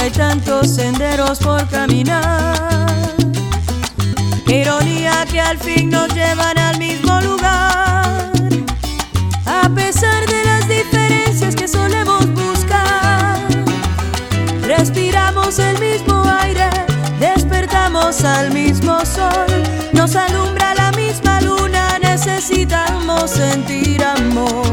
hay tantos senderos por caminar. Qué ironía que al fin nos llevan al mismo lugar. A pesar de las diferencias que solemos buscar, respiramos el mismo aire, despertamos al mismo sol, nos alumbra la misma luna, necesitamos sentir amor.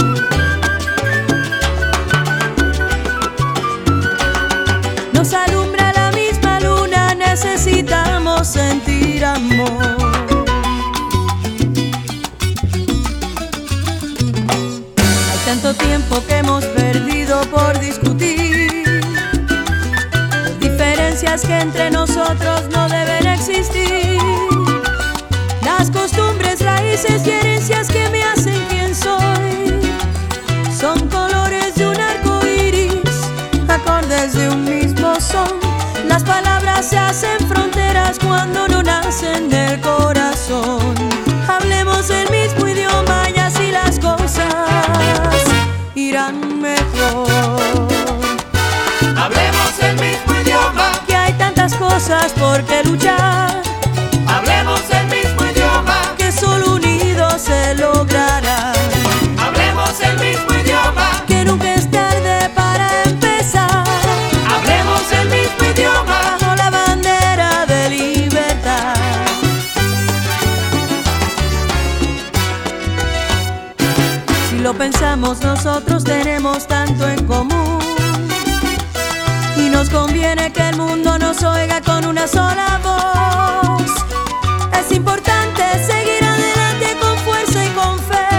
Nos alumbra la misma luna, necesitamos sentir amor. Hay tanto tiempo que hemos perdido por discutir, diferencias que entre nosotros no deben existir. Las costumbres, raíces y herencias que me hacen quien soy son colores de un arco iris, acordes de un mismo son. Las palabras se hacen fronteras cuando no nacen del corazón. Hablemos el mismo idioma y así las cosas irán mejor. Hablemos el mismo idioma, Que hay tantas cosas por qué luchar. hablemos el mismo idioma, Que solo unidos se logrará. hablemos el mismo idioma, Que nunca es tarde para empezar. hablemos el mismo idioma. Bajo la bandera de libertad. Si lo pensamos, nosotros tenemos tanto en común, y nos conviene que el mundo nos oiga con una sola voz. Es importante seguir adelante con fuerza y con fe.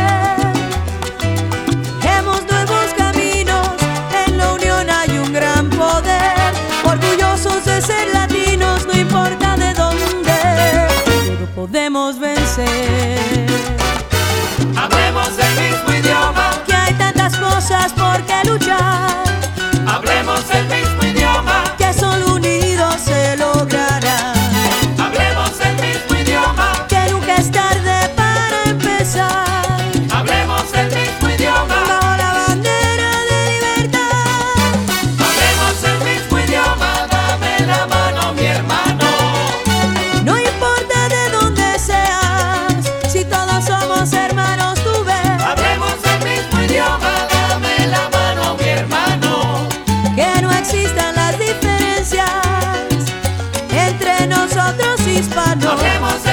Dejemos nuevos caminos, en la unión hay un gran poder. Orgullosos de ser latinos, no importa de dónde, todo podemos vencer. Hablemos el mismo idioma, Que hay tantas cosas por qué luchar. hablemos el mismo idioma, Que solo unidos se logrará. hablemos el mismo idioma, Que nunca es tarde para empezar. hablemos el mismo idioma, Bajo la bandera de libertad. hablemos el mismo idioma. Dame la mano, mi hermano. No importa de dónde seas, si todos somos hermanos, tú ves. Hablemos el mismo idioma, dame la mano, mi hermano. Que no existan las diferencias entre nosotros hispanos. Hablemos